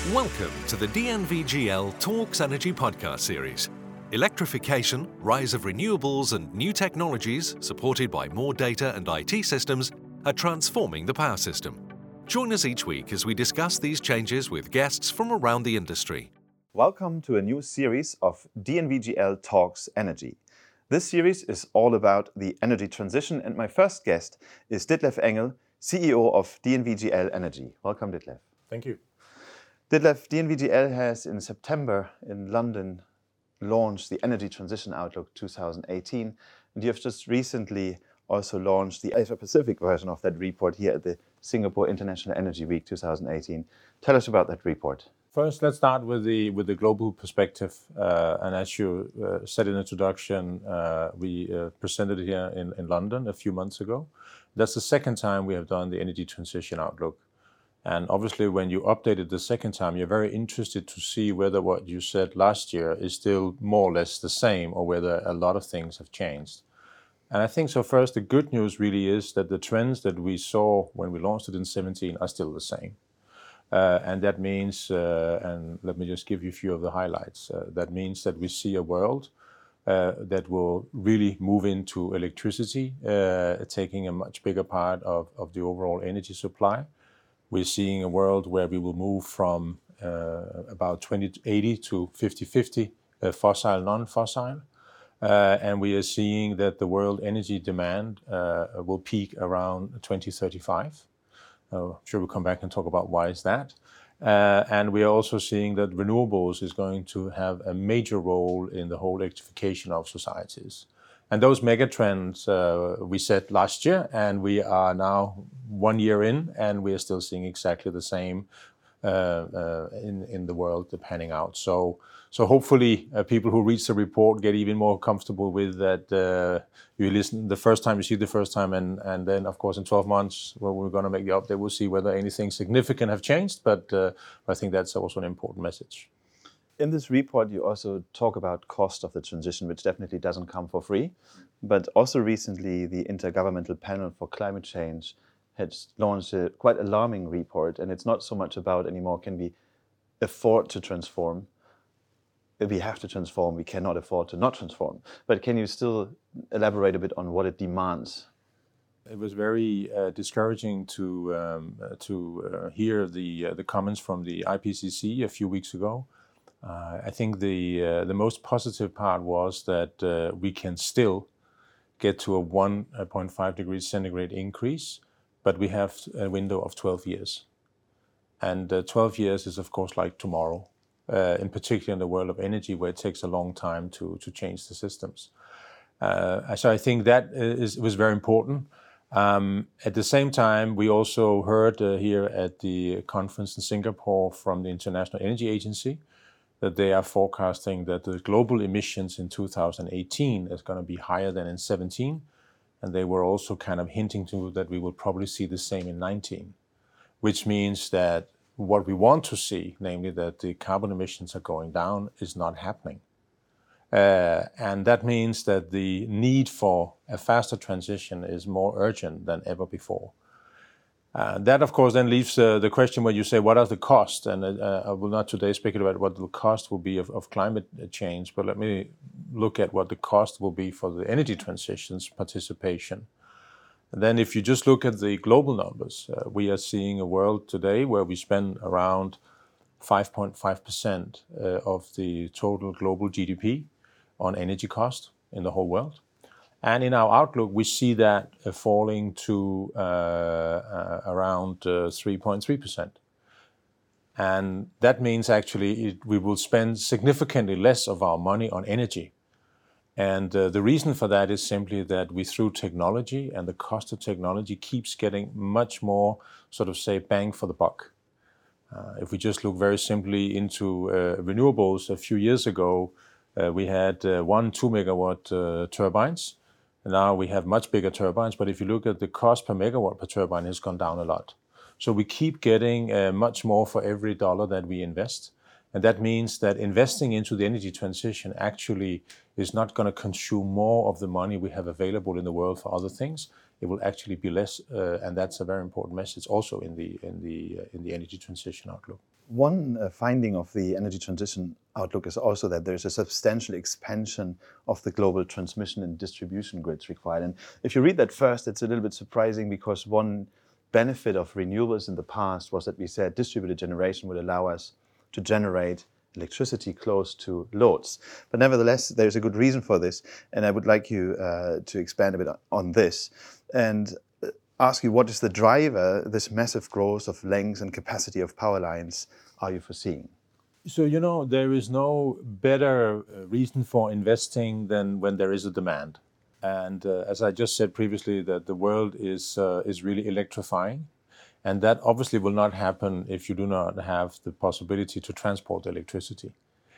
Welcome to the DNVGL Talks Energy podcast series. Electrification, rise of renewables and new technologies supported by more data and IT systems are transforming the power system. Join us each week as we discuss these changes with guests from around the industry. Welcome to a new series of DNVGL Talks Energy. This series is all about the energy transition, and my first guest is Ditlev Engel, CEO of DNVGL Energy. Welcome, Ditlev. Thank you. Ditlev, DNVGL has in September in London launched the Energy Transition Outlook 2018, and you have just recently also launched the Asia Pacific version of that report here at the Singapore International Energy Week 2018. Tell us about that report. First, let's start with the global perspective. And as you said in the introduction, we presented it here in London a few months ago. That's the second time we have done the Energy Transition Outlook. And obviously, when you update it the second time, you're very interested to see whether what you said last year is still more or less the same or whether a lot of things have changed. And I think so first, the good news really is that the trends that we saw when we launched it in 2017 are still the same. And that means, and let me just give you a few of the highlights, that means that we see a world that will really move into electricity, taking a much bigger part of the overall energy supply. We're seeing a world where we will move from about 2080 to 50-50 fossil, non-fossil. And we are seeing that the world energy demand will peak around 2035. I'm sure we'll come back and talk about why is that. And we are also seeing that renewables is going to have a major role in the whole electrification of societies. And those megatrends we set last year, and we are now 1 year in, and we are still seeing exactly the same in the world panning out. So hopefully people who read the report get even more comfortable with that. You listen the first time, you see the first time, and then of course in 12 months when we're going to make the update, we'll see whether anything significant have changed. But I think that's also an important message. In this report, you also talk about cost of the transition, which definitely doesn't come for free. But also recently, the Intergovernmental Panel for Climate Change has launched a quite alarming report. And it's not so much about anymore, can we afford to transform? If we have to transform, we cannot afford to not transform. But can you still elaborate a bit on what it demands? It was very discouraging to hear the comments from the IPCC a few weeks ago. I think the most positive part was that we can still get to a 1.5 degrees centigrade increase, but we have a window of 12 years. And 12 years is, of course, like tomorrow, in particular in the world of energy, where it takes a long time to change the systems. So I think that was very important. At the same time, we also heard here at the conference in Singapore from the International Energy Agency that they are forecasting that the global emissions in 2018 is going to be higher than in 2017. And they were also kind of hinting to that we will probably see the same in 2019, which means that what we want to see, namely that the carbon emissions are going down, is not happening. And that means that the need for a faster transition is more urgent than ever before. That, of course, then leaves the question where you say, what are the costs? And I will not today speculate about what the cost will be of climate change, but let me look at what the cost will be for the energy transition's participation. And then if you just look at the global numbers, we are seeing a world today where we spend around 5.5% of the total global GDP on energy cost in the whole world. And in our outlook, we see that falling to around 3.3%. And that means actually we will spend significantly less of our money on energy. And the reason for that is simply that we, through technology, and the cost of technology keeps getting much more, sort of say, bang for the buck. If we just look very simply into renewables, a few years ago, we had 2 megawatt turbines. Now we have much bigger turbines, but if you look at the cost per megawatt per turbine, it's gone down a lot. So we keep getting much more for every dollar that we invest. And that means that investing into the energy transition actually is not going to consume more of the money we have available in the world for other things. it will actually be less, and that's a very important message also in the energy transition outlook. One finding of the energy transition outlook is also that there's a substantial expansion of the global transmission and distribution grids required. And if you read that first, it's a little bit surprising, because one benefit of renewables in the past was that we said distributed generation would allow us to generate electricity close to loads. But nevertheless, there's a good reason for this, and I would like you to expand a bit on this and ask you, what is the driver, this massive growth of length and capacity of power lines are you foreseeing? So, there is no better reason for investing than when there is a demand. And as I just said previously, that the world is really electrifying. And that obviously will not happen if you do not have the possibility to transport electricity.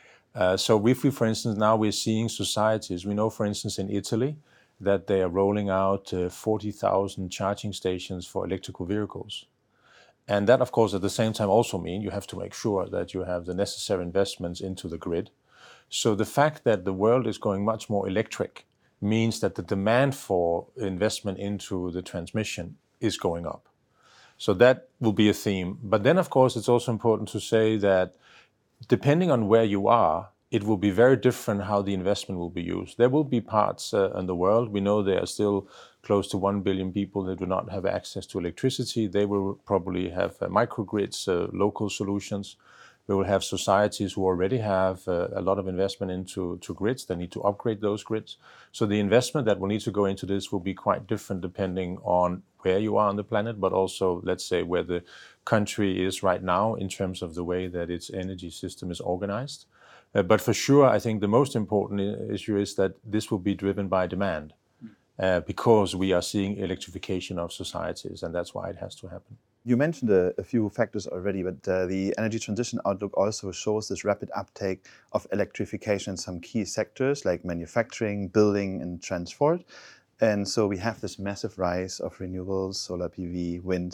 So if we, for instance, now we're seeing societies, we know, for instance, in Italy, that they are rolling out 40,000 charging stations for electrical vehicles. And that, of course, at the same time also means you have to make sure that you have the necessary investments into the grid. So the fact that the world is going much more electric means that the demand for investment into the transmission is going up. So that will be a theme. But then, of course, it's also important to say that depending on where you are, it will be very different how the investment will be used. There will be parts in the world, we know there are still close to 1 billion people that do not have access to electricity. They will probably have microgrids, local solutions. We will have societies who already have a lot of investment into grids. They need to upgrade those grids. So the investment that will need to go into this will be quite different depending on where you are on the planet, but also, let's say, where the country is right now in terms of the way that its energy system is organized. But for sure, I think the most important issue is that this will be driven by demand because we are seeing electrification of societies, and that's why it has to happen. You mentioned a few factors already, but the energy transition outlook also shows this rapid uptake of electrification in some key sectors like manufacturing, building, and transport. And so we have this massive rise of renewables, solar PV, wind.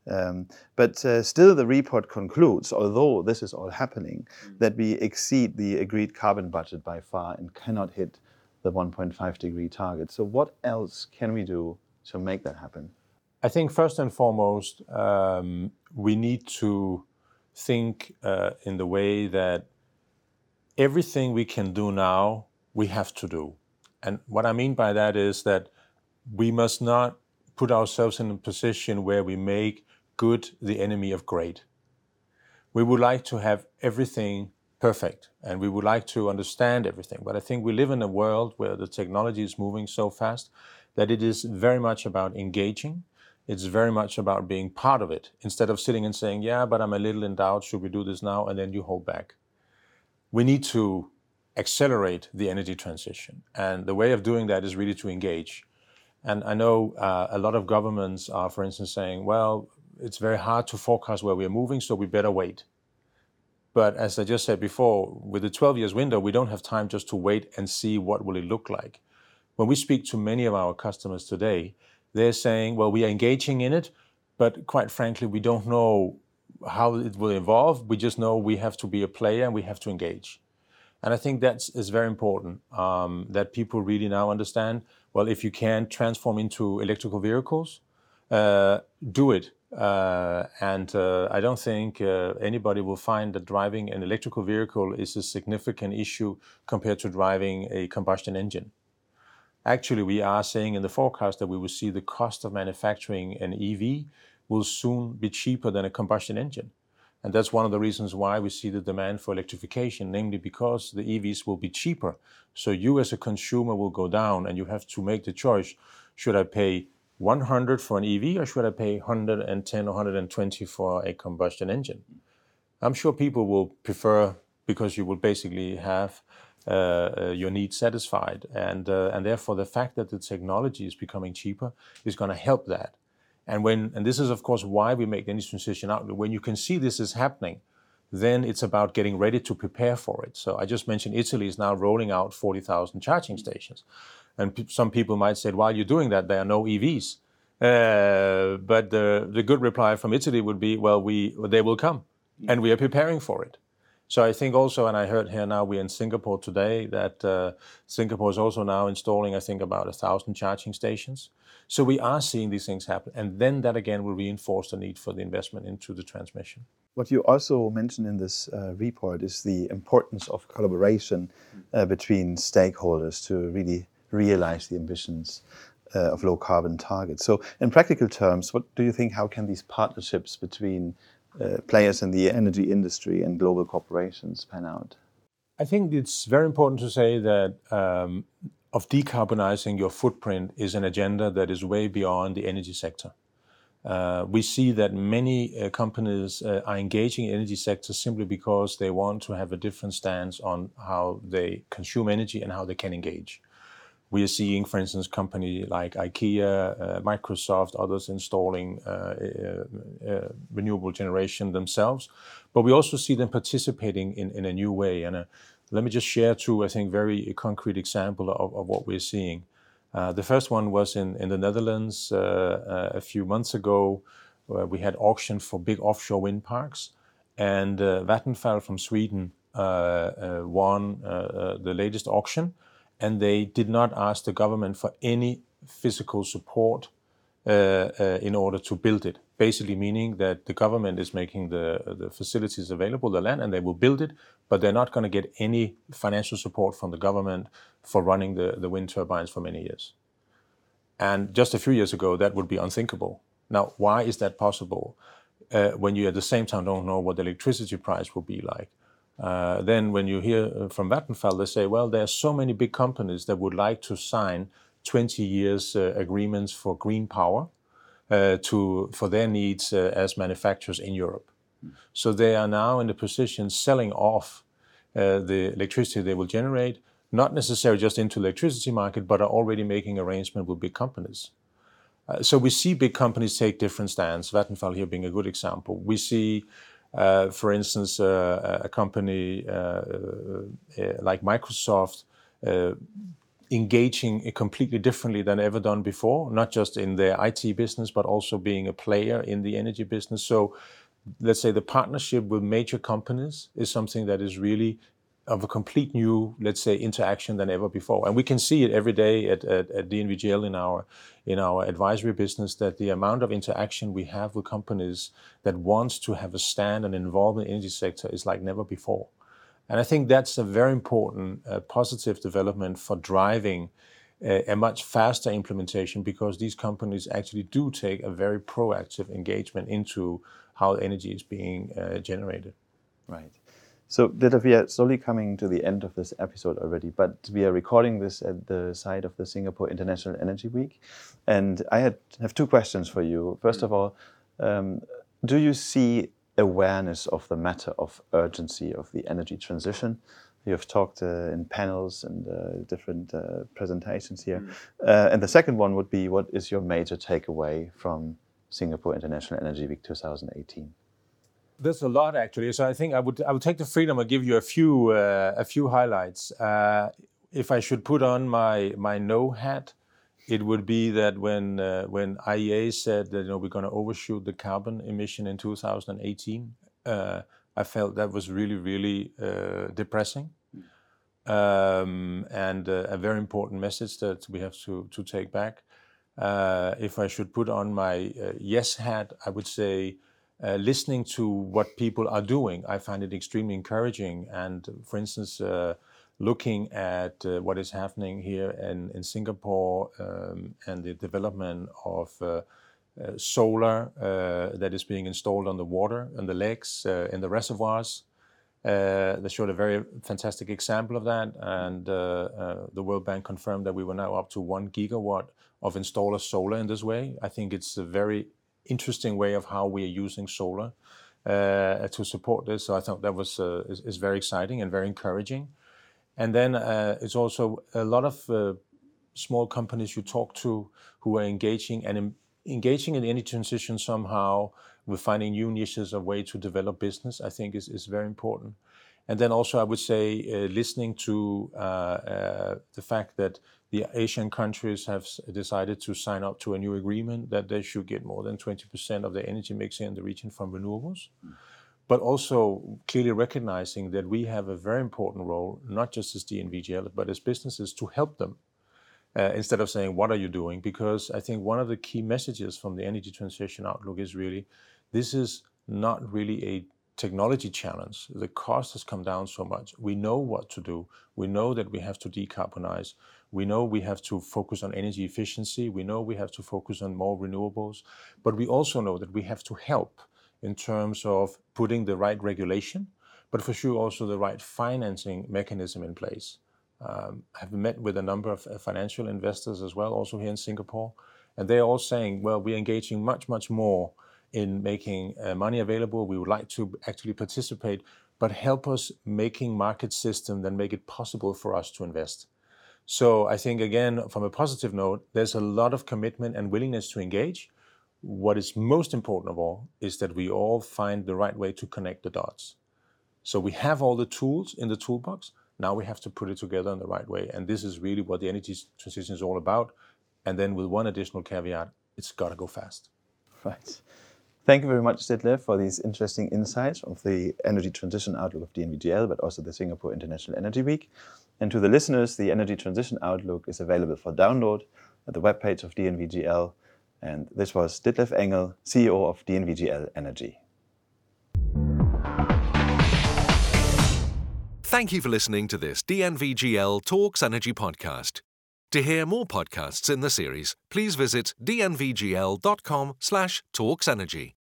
But still the report concludes, although this is all happening, that we exceed the agreed carbon budget by far and cannot hit the 1.5 degree target. So what else can we do to make that happen? I think first and foremost, we need to think in the way that everything we can do now, we have to do. And what I mean by that is that we must not put ourselves in a position where we make good the enemy of great. We would like to have everything perfect, and we would like to understand everything. But I think we live in a world where the technology is moving so fast that it is very much about engaging. It's very much about being part of it, instead of sitting and saying, yeah, but I'm a little in doubt, should we do this now? And then you hold back. We need to accelerate the energy transition. And the way of doing that is really to engage. And I know a lot of governments are, for instance, saying, well, it's very hard to forecast where we're moving, so we better wait. But as I just said before, with the 12 years window, we don't have time just to wait and see what will it look like. When we speak to many of our customers today, they're saying, well, we are engaging in it, but quite frankly, we don't know how it will evolve. We just know we have to be a player and we have to engage. And I think that is very important, that people really now understand, well, if you can transform into electrical vehicles, do it. And I don't think anybody will find that driving an electrical vehicle is a significant issue compared to driving a combustion engine. Actually, we are saying in the forecast that we will see the cost of manufacturing an EV will soon be cheaper than a combustion engine. And that's one of the reasons why we see the demand for electrification, namely because the EVs will be cheaper. So you as a consumer will go down and you have to make the choice, should I pay 100 for an EV or should I pay 110 or 120 for a combustion engine? I'm sure people will prefer, because you will basically have your needs satisfied. And therefore the fact that the technology is becoming cheaper is going to help that. And this is, of course, why we make the energy transition outlook. When you can see this is happening, then it's about getting ready to prepare for it. So I just mentioned Italy is now rolling out 40,000 charging stations. And some people might say, while you're doing that, there are no EVs. But the good reply from Italy would be, well, they will come, and we are preparing for it. So I think also, and I heard here now we're in Singapore today, that Singapore is also now installing, I think, about 1,000 charging stations. So we are seeing these things happen. And then that again will reinforce the need for the investment into the transmission. What you also mentioned in this report is the importance of collaboration between stakeholders to really realize the ambitions of low carbon targets. So in practical terms, what do you think, how can these partnerships between players in the energy industry and global corporations pan out? I think it's very important to say that of decarbonizing your footprint is an agenda that is way beyond the energy sector. We see that many companies are engaging in the energy sector simply because they want to have a different stance on how they consume energy and how they can engage. We are seeing, for instance, companies like IKEA, Microsoft, others installing renewable generation themselves. But we also see them participating in a new way. And let me just share two, I think, very concrete examples of what we're seeing. The first one was in the Netherlands a few months ago, where we had auction for big offshore wind parks. And Vattenfall from Sweden won the latest auction. And they did not ask the government for any physical support in order to build it. Basically meaning that the government is making the facilities available, the land, and they will build it, but they're not going to get any financial support from the government for running the wind turbines for many years. And just a few years ago, that would be unthinkable. Now, why is that possible? When you at the same time don't know what the electricity price will be like. Then when you hear from Vattenfall, they say, well, there are so many big companies that would like to sign 20 years agreements for green power for their needs as manufacturers in Europe. So they are now in the position selling off the electricity they will generate, not necessarily just into the electricity market, but are already making arrangements with big companies. So we see big companies take different stands, Vattenfall here being a good example. We see for instance, a company like Microsoft engaging completely differently than ever done before, not just in their IT business, but also being a player in the energy business. So let's say the partnership with major companies is something that is really of a complete new, let's say, interaction than ever before. And we can see it every day at DNVGL in our advisory business, that the amount of interaction we have with companies that wants to have a stand and involve in the energy sector is like never before. And I think that's a very important positive development for driving a much faster implementation, because these companies actually do take a very proactive engagement into how energy is being generated. Right. So, Ditlev, we are slowly coming to the end of this episode already, but we are recording this at the site of the Singapore International Energy Week. And I have two questions for you. First of all, do you see awareness of the matter of urgency of the energy transition? You have talked in panels and different presentations here. And the second one would be, what is your major takeaway from Singapore International Energy Week 2018? There's a lot, actually. So I think I would take the freedom and give you a few highlights. If I should put on my no hat, it would be that when IEA said that we're going to overshoot the carbon emission in 2018, I felt that was really, really depressing, and a very important message that we have to take back. If I should put on my yes hat, I would say, listening to what people are doing, I find it extremely encouraging. And for instance, looking at what is happening here in Singapore and the development of solar that is being installed on the water and the lakes in the reservoirs. They showed a very fantastic example of that. And the World Bank confirmed that we were now up to 1 gigawatt of installer solar in this way. I think it's a very interesting way of how we are using solar to support this. So I thought that was is very exciting and very encouraging. And then it's also a lot of small companies you talk to who are engaging in any transition somehow, with finding new niches of way to develop business, I think is very important. And then also I would say listening to the fact that the Asian countries have decided to sign up to a new agreement that they should get more than 20% of their energy mix in the region from renewables. but also clearly recognizing that we have a very important role, not just as DNVGL, but as businesses, to help them instead of saying, what are you doing? Because I think one of the key messages from the Energy Transition Outlook is really, this is not really a technology challenge. The cost has come down so much. We know what to do. We know that we have to decarbonize. We know we have to focus on energy efficiency. We know we have to focus on more renewables. But we also know that we have to help in terms of putting the right regulation, but for sure also the right financing mechanism in place. I've met with a number of financial investors as well, also here in Singapore, and they're all saying, well, we're engaging much, much more in making money available. We would like to actually participate, but help us making market system that make it possible for us to invest. So I think, again, from a positive note, there's a lot of commitment and willingness to engage. What is most important of all is that we all find the right way to connect the dots. So we have all the tools in the toolbox. Now we have to put it together in the right way. And this is really what the energy transition is all about. And then with one additional caveat, it's got to go fast. Right. Thank you very much, Ditlev, for these interesting insights of the energy transition outlook of DNVGL, but also the Singapore International Energy Week. And to the listeners, the Energy Transition Outlook is available for download at the webpage of DNVGL. And this was Ditlev Engel, CEO of DNVGL Energy. Thank you for listening to this DNVGL Talks Energy podcast. To hear more podcasts in the series, please visit dnvgl.com/talksenergy.